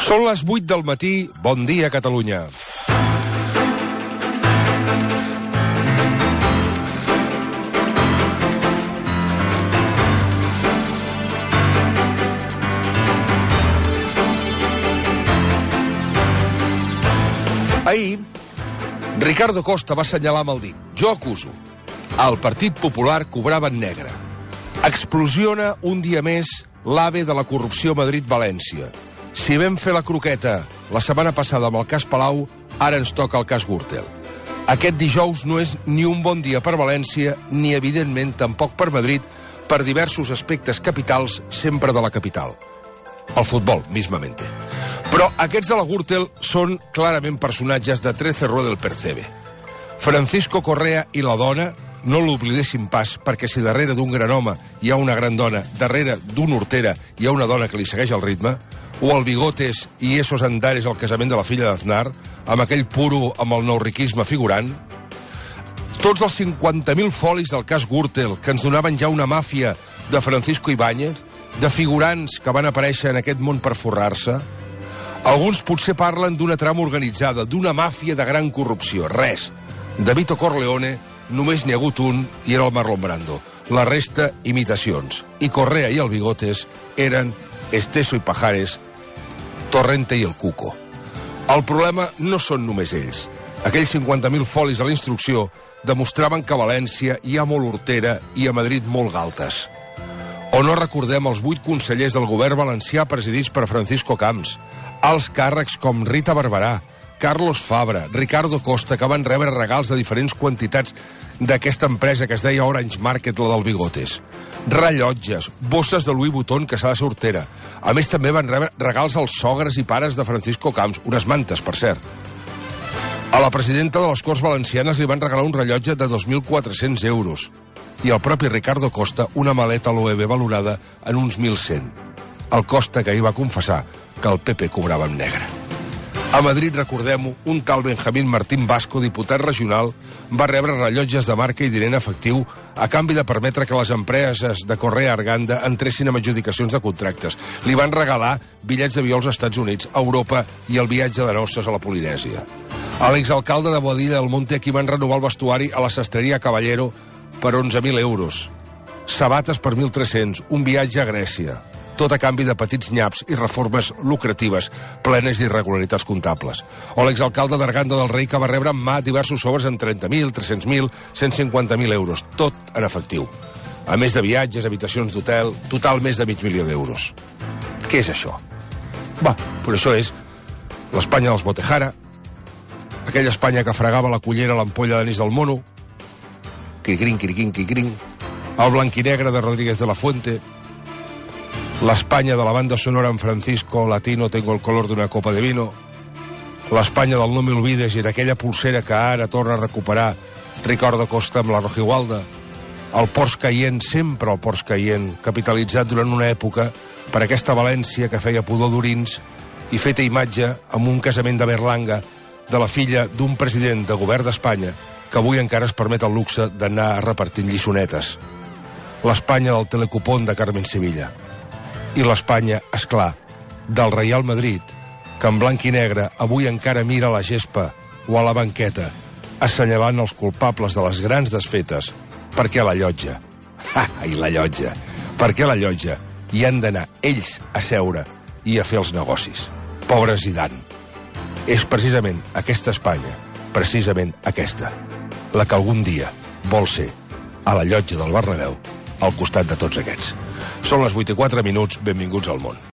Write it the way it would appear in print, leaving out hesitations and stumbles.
Són les 8 del matí. Bon dia, Catalunya. Ahir, Ricardo Costa va assenyalar amb el dit: jo acuso. El Partit Popular cobrava en negre. Explosiona un dia més l'AVE de la corrupció Madrid-València. Si vam fer la croqueta la setmana passada amb el cas Palau, ara ens toca el cas Gürtel. Aquest dijous no és ni un bon dia per València, ni evidentment tampoc per Madrid, per diversos aspectes capitals sempre de la capital. El futbol, mismamente. Però aquests de la Gürtel són clarament personatges de 13 Rue del Percebe. Francisco Correa i la dona, no l'oblidéssim pas, perquè si darrere d'un gran home hi ha una gran dona, darrere d'una hortera hi ha una dona que li segueix el ritme, o el Bigotes i esos andares al casament de la filla d'Aznar, amb aquell puro amb el nouriquisme figurant, tots els 50.000 folis del cas Gürtel que ens donaven ja una màfia de Francisco Ibáñez, de figurants que van aparèixer en aquest món per forrar-se. Alguns potser parlen d'una trama organitzada, d'una màfia de gran corrupció. Res. De Vito Corleone només n'hi ha hagut un, i era el Marlon Brando. La resta, imitacions. I Correa i el Bigotes eren Esteso i Pajares, Torrente i el Cuco. El problema no són només ells. Aquells 50.000 folis de la instrucció demostraven que a València hi ha molt hortera i a Madrid molt galtes. O no recordem els 8 consellers del govern valencià presidits per Francisco Camps, alts càrrecs com Rita Barberà, Carlos Fabra, Ricardo Costa, que van rebre regals de diferents quantitats d'aquesta empresa que es deia Orange Market, la del Bigotes. Rellotges, bosses de Louis Vuitton, que s'ha de ser hortera. A més, també van rebre regals als sogres i pares de Francisco Camps, unes mantes, per cert. A la presidenta de les Corts Valencianes li van regalar un rellotge de 2.400 euros. I al propi Ricardo Costa una maleta Loewe valorada en uns 1.100. El Costa, que ahir va confessar que el PP cobrava en negre. A Madrid, recordem-ho, un tal Benjamín Martín Vasco, diputat regional, va rebre rellotges de marca i diner en efectiu a canvi de permetre que les empreses de Correa Arganda entressin amb adjudicacions de contractes. Li van regalar bitllets d'avió als Estats Units, a Europa i el viatge de noces a la Polinèsia. A l'exalcalde de Boadilla del Monte, aquí van renovar el vestuari a la sastreria Caballero per 11.000 euros. Sabates per 1.300, un viatge a Grècia. Tot a canvi de petits nyaps i reformes lucratives, plenes d'irregularitats comptables. O l'exalcalde d'Arganda del Rei, que va rebre en mà diversos sobres en 30.000, 300.000, 150.000 euros, tot en efectiu. A més de viatges, habitacions d'hotel, total més de $500.000 d'euros. Què és això? Va, però això és l'Espanya dels Botejara, aquella Espanya que fregava la cullera a l'ampolla d'anís del mono, quicrin, quicrin, quicrin, el blanquinegre de Rodríguez de la Fuente, l'Espanya de la banda sonora en Francisco Latino, tengo el color d'una copa de vino, l'Espanya del No me olvides i d'aquella pulsera que ara torna a recuperar Ricardo Costa amb la Rojigualda, el Porsche Cayenne, sempre el Porsche Cayenne, capitalitzat durant una època per aquesta València que feia pudor d'orins i feta imatge amb un casament de Berlanga de la filla d'un president de govern d'Espanya que avui encara es permet el luxe d'anar repartint lliçonetes. L'Espanya del telecupón de Carmen Sevilla. I l'Espanya, esclar, del Real Madrid, que en blanc i negre avui encara mira a la gespa o a la banqueta, assenyalant els culpables de les grans desfetes, perquè a la llotja, i la llotja, perquè a la llotja hi han d'anar ells a seure i a fer els negocis. Pobre Zidane. És precisament aquesta Espanya, precisament aquesta, la que algun dia vol ser a la llotja del Bernabéu al costat de tots aquests. Són les 8:04, benvinguts al món.